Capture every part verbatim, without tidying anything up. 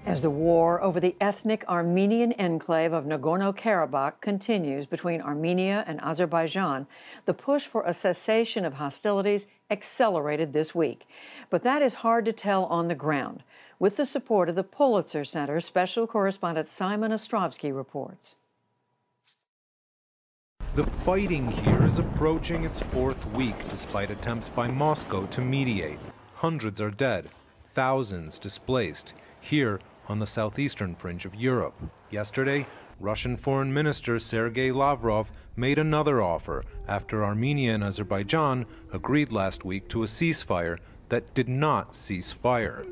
As the war over the ethnic Armenian enclave of Nagorno-Karabakh continues between Armenia and Azerbaijan, the push for a cessation of hostilities accelerated this week. But that is hard to tell on the ground. With the support of the Pulitzer Center, special correspondent Simon Ostrovsky reports. The fighting here is approaching its fourth week despite attempts by Moscow to mediate. Hundreds are dead, thousands displaced. Here, on the southeastern fringe of Europe. Yesterday, Russian Foreign Minister Sergei Lavrov made another offer after Armenia and Azerbaijan agreed last week to a ceasefire that did not cease fire.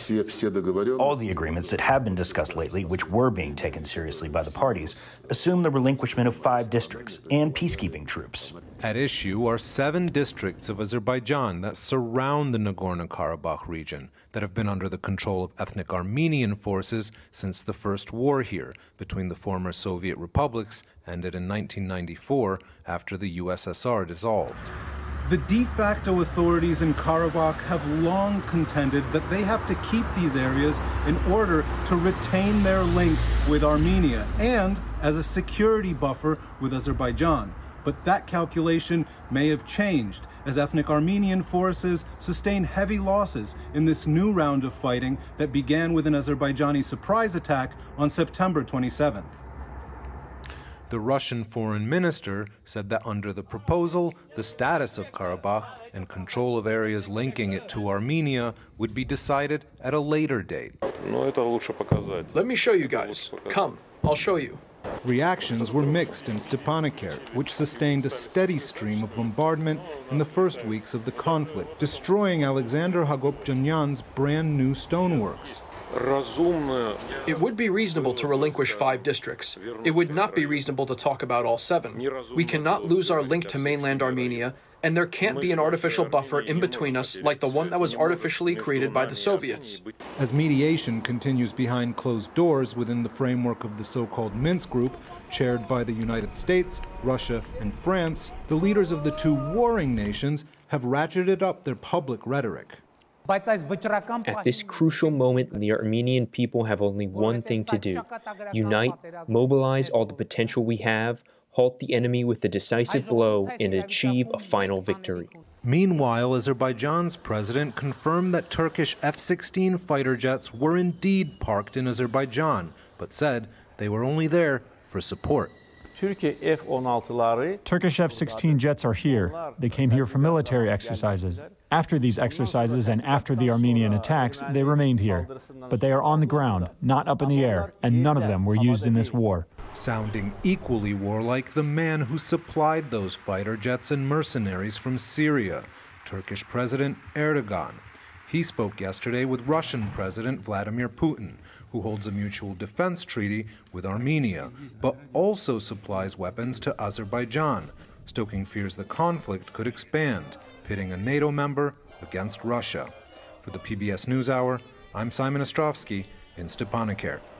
All the agreements that have been discussed lately, which were being taken seriously by the parties, assume the relinquishment of five districts and peacekeeping troops. At issue are seven districts of Azerbaijan that surround the Nagorno-Karabakh region that have been under the control of ethnic Armenian forces since the first war here between the former Soviet republics ended in nineteen ninety-four after the U S S R dissolved. The de facto authorities in Karabakh have long contended that they have to keep these areas in order to retain their link with Armenia and as a security buffer with Azerbaijan. But that calculation may have changed as ethnic Armenian forces sustain heavy losses in this new round of fighting that began with an Azerbaijani surprise attack on September twenty-seventh. The Russian foreign minister said that under the proposal, the status of Karabakh and control of areas linking it to Armenia would be decided at a later date. Let me show you guys. Come, I'll show you. Reactions were mixed in Stepanakert, which sustained a steady stream of bombardment in the first weeks of the conflict, destroying Alexander Hagopjanyan's brand new stoneworks. It would be reasonable to relinquish five districts. It would not be reasonable to talk about all seven. We cannot lose our link to mainland Armenia, and there can't be an artificial buffer in between us like the one that was artificially created by the Soviets. As mediation continues behind closed doors within the framework of the so-called Minsk Group, chaired by the United States, Russia, and France, the leaders of the two warring nations have ratcheted up their public rhetoric. At this crucial moment, the Armenian people have only one thing to do: unite, mobilize all the potential we have, halt the enemy with a decisive blow, and achieve a final victory. Meanwhile, Azerbaijan's president confirmed that Turkish F sixteen fighter jets were indeed parked in Azerbaijan, but said they were only there for support. Turkish F sixteen jets are here. They came here for military exercises. After these exercises and after the Armenian attacks, they remained here. But they are on the ground, not up in the air, and none of them were used in this war. Sounding equally warlike, the man who supplied those fighter jets and mercenaries from Syria, Turkish President Erdogan. He spoke yesterday with Russian President Vladimir Putin, who holds a mutual defense treaty with Armenia, but also supplies weapons to Azerbaijan, stoking fears the conflict could expand, pitting a NATO member against Russia. For the P B S NewsHour, I'm Simon Ostrovsky in Stepanakert.